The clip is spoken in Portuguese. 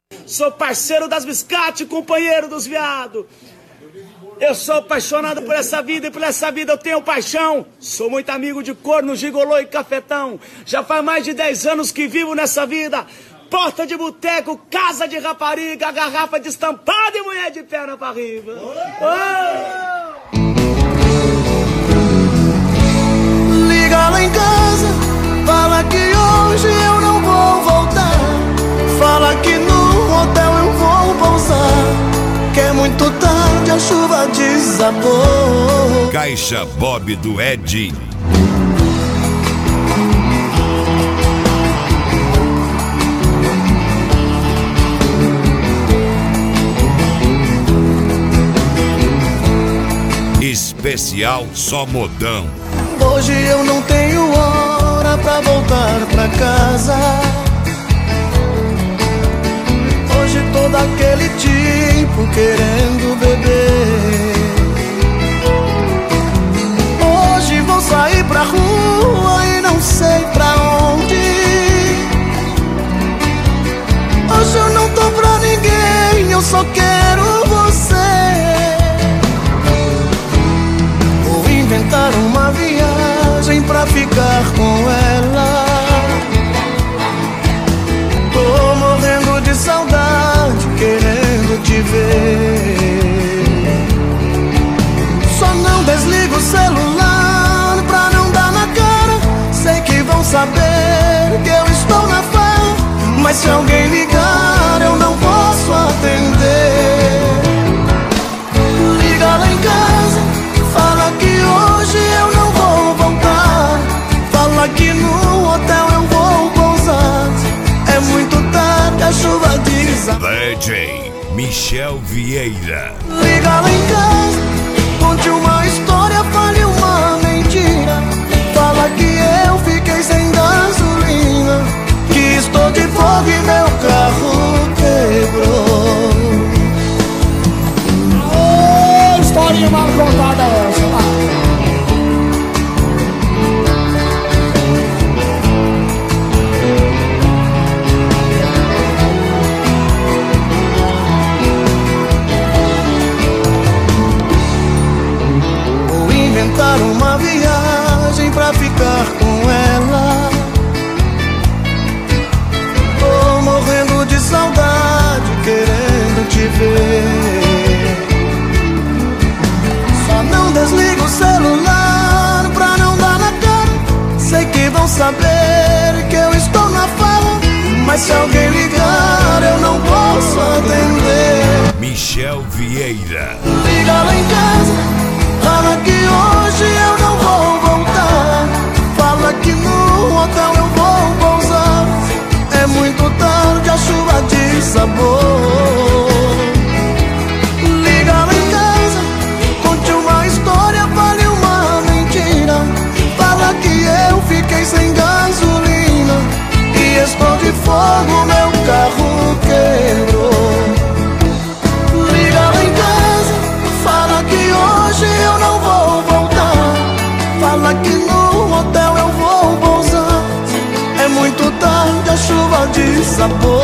Sou parceiro das biscates, companheiro dos viados. Eu sou apaixonado por essa vida e por essa vida eu tenho paixão. Sou muito amigo de corno, gigolô e cafetão. Já faz mais de 10 anos que vivo nessa vida. Porta de boteco, casa de rapariga, garrafa de estampado e mulher de perna pra riba. Oh! Liga lá em casa, fala que hoje eu não vou voltar. Fala que no hotel eu vou pousar, que é muito tarde, a chuva desabou. Caixa Bob do Ed. Especial Só Modão. Hoje eu não tenho hora pra voltar pra casa. Hoje tô daquele tipo querendo beber. Hoje vou sair pra rua e não sei pra onde. Hoje eu não tô pra ninguém, eu só quero você. Vou inventar uma viagem pra ficar com ela. Tô morrendo de saudade, querendo te ver. Só não desligo o celular pra não dar na cara. Sei que vão saber que eu estou na farra, mas se alguém ligar eu não posso atender. Liga lá em casa, fala que hoje eu não vou voltar. Fala que no hotel eu vou pousar. É muito tarde, a chuva desabou. DJ Michel Vieira. Liga lá em casa, conte uma história, fale uma mentira. Fala que eu fiquei sem gasolina, que estou de folga e meu carro quebrou. Oh, historinha mal contada essa, uma viagem pra ficar com ela. Tô morrendo de saudade, querendo te ver. Só não desliga o celular pra não dar na cara. Sei que vão saber que eu estou na farra, mas se alguém ligar eu não posso atender. Michel Vieira. Liga lá em casa, fala que hoje eu não vou voltar. Fala que no hotel eu vou pousar. É muito tarde, a chuva desabou. Liga lá em casa, conte uma história, fale uma mentira. Fala que eu fiquei sem gasolina e estou de fogo, meu carro quebrou. Liga lá em casa, fala que hoje eu não vou voltar. Fala que no hotel eu vou pousar. É muito tarde, a chuva desabou.